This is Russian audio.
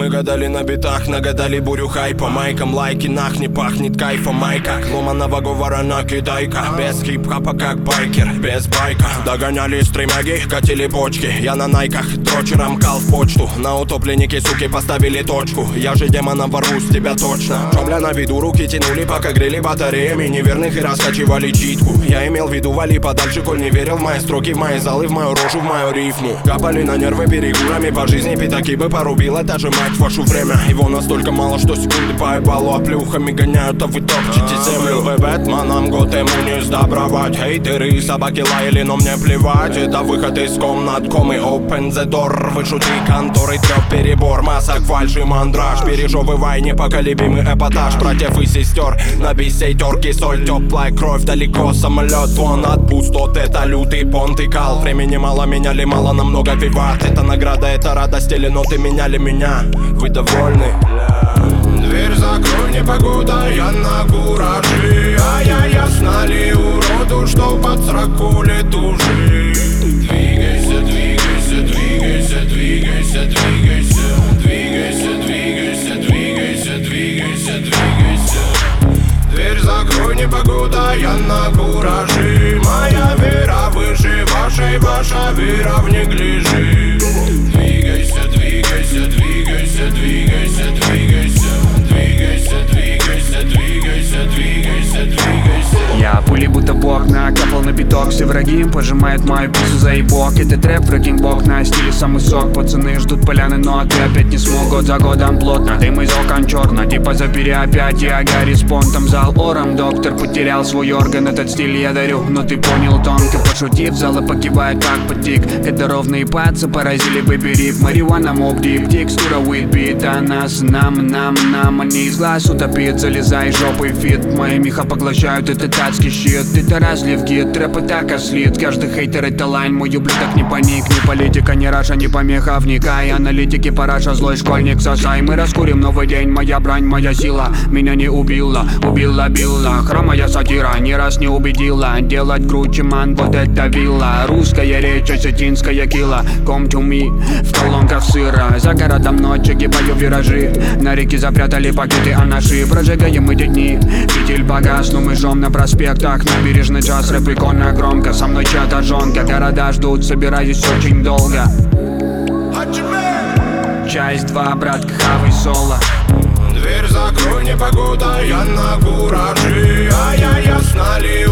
Мы гадали на битах, нагадали бурю хайпа. Майкам лайки, нах, не пахнет кайфом. Майка, ломаного говора на китайка. Без хип-хапа как байкер, без байка. Догоняли стримяги, катили почки. Я на найках, дрочером кал в почту. На утопленнике, суки, поставили точку. Я же демона ворву с тебя точно. Шобля на виду, руки тянули, пока грели батареями неверных и раскачивали читку. Я имел в виду, вали подальше, коль не верил в мои строки, в мои залы, в мою рожу, в мою рифму. Капали на нервы перегурами по жизни, пятаки бы порубила даже мать вашу время. Его настолько мало, что секунды по ебалу оплюхами гоняют, а вы топчете землю. Вы Бэтменом, год ему не сдобровать. Хейтеры, собаки лаяли, но мне плевать. Это выход из комнат, комы, open the door. Вышути конторы, трёх перебор, масок, фальши, мандраж. Пережевывай непоколебимый эпатаж братьев и сестер. На бисейтерке соль, теплая кровь, далеко самолет. Вон от пустот, это лютый понт и кал. Времени мало, меняли мало, намного виват. Это награда, это радость, или ноты меняли меня. Вы довольны? Дверь закрой, непогода, я на кураже. А я ясно ли уроду, что под сраку летужи? Двигайся, двигайся, двигайся, двигайся, двигайся. Двигайся, двигайся, двигайся, двигайся, двигайся. Дверь закрой, непогода, я на кураже. Моя вера выше вашей, ваша вера в неглиже. Двигайся, двигайся, двигайся, двигайся, двигайся. Двигайся, двигайся, двигайся, двигайся, двигайся. Я пули будто бог накапал на биток. Все враги пожимают мою пиццу за ебок. Это трэп, фрекинг бог на стиле самый сок. Пацаны ждут поляны, но ты опять не смог. Год за годом плотно, дым из окон черно. Типа запери опять, я Гарри с понтом. Зал ором, доктор потерял свой орган. Этот стиль я дарю, но ты понял тонко. Пошутив, залы покивает как потик. Это ровные пацы поразили выбери. Марихуана мог дип, текстура уитбит. А нас, нам, они из глаз утопит. Залезай жопой фит, мои меха поглощают этот адский щит. Это разлив гид, трэп и так ослит. Каждый хейтер это лайн, мой ублюдок не паник. Ни политика, ни раша, ни помеха, вникай. Аналитики, параша, злой школьник, сосай. Мы раскурим новый день, моя брань, моя сила. Меня не убила, убила. Хромая сатира ни раз не убедила. Делать круче, ман, вот это вилла. Русская речь, осетинская кила. Come to me, в колонках сыра. За городом ночь, огибаю виражи. На реке запрятали пакеты анаши. Прожигаем эти дни, фитиль погас, но мы жжем на проспектах. Набережный джаз, рэп иконно громко. Со мной чья-то жонка, города ждут, собираюсь очень долго. Часть 2, братка, хавай соло. Дверь закрой, непогода, я на кураже. А я ясно ли